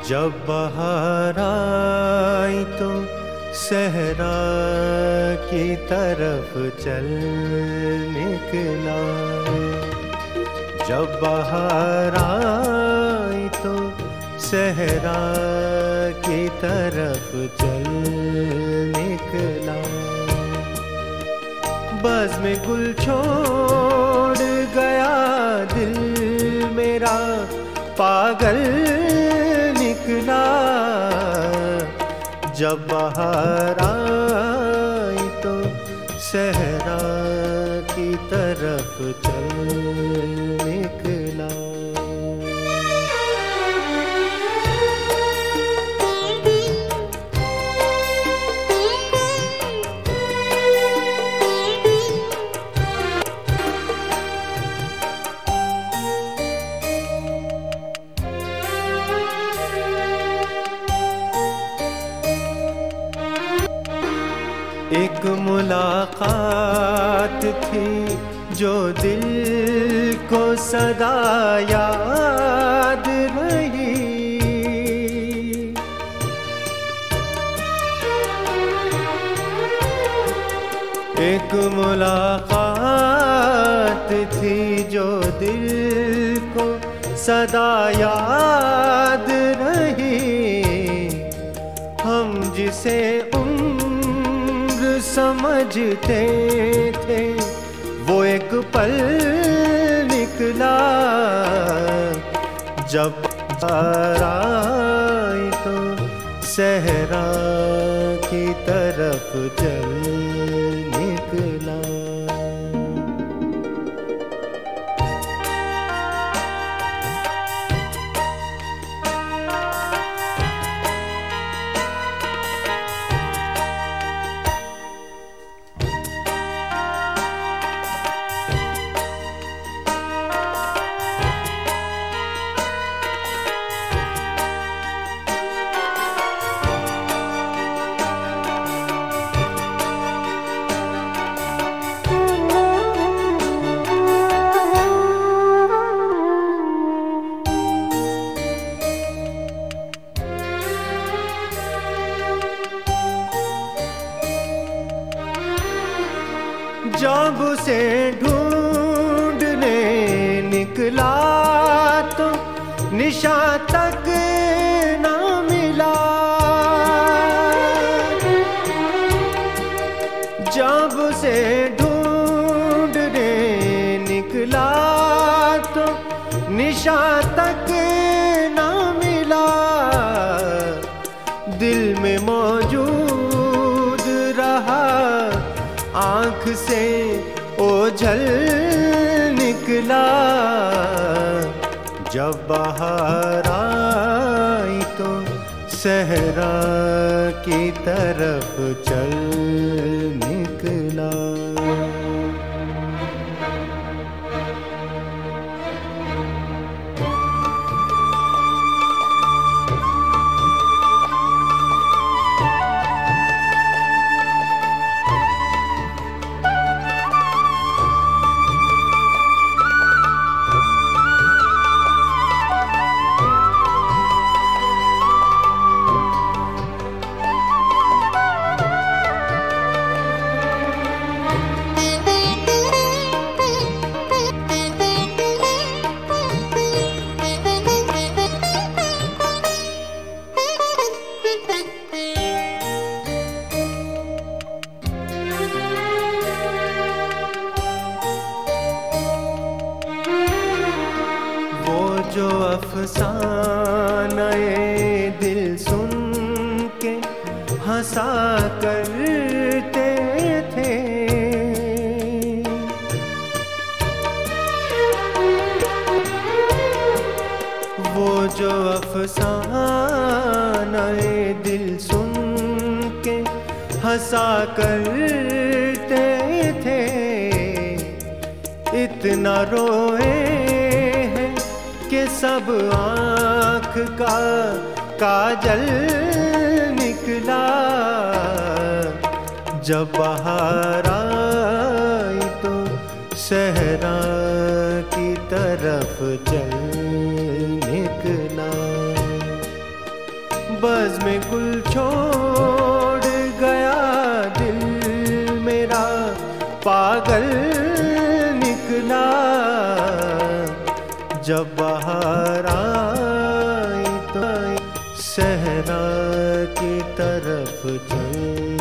जब बहार आई तो सहरा की तरफ चल निकला। जब बहार आई तो सहरा की तरफ चल निकला। बज़ में गुल छोड़ गया दिल मेरा पागल निकला। जब बहार आई तो सहरा की तरफ चल निकला। एक मुलाकात थी जो दिल को सदा याद रही। एक मुलाकात थी जो दिल को सदा याद रही। हम जिसे समझते थे वो एक पल निकला। जब बहार आई तो सहरा की तरफ चल निकला। जब उसे ढूंढने निकला तो निशान तक ना मिला। जब उसे ढूंढने निकला तो निशान तक ना मिला। दिल में मौजूद रहा आँख से ओझल निकला। जब बहार आई तो सहरा की तरफ चल निकला। जो अफसाने दिल सुन के हंसा करते थे। वो जो अफसाने दिल सुन के हंसा करते थे। इतना रोए कि सब आँख का काजल निकला। जब बहार आई तो सहरा की तरफ चल निकला। बज़ में गुल छोड़ गया दिल मेरा पागल निकला। जब बाहर आई तो सहरा की तरफ चल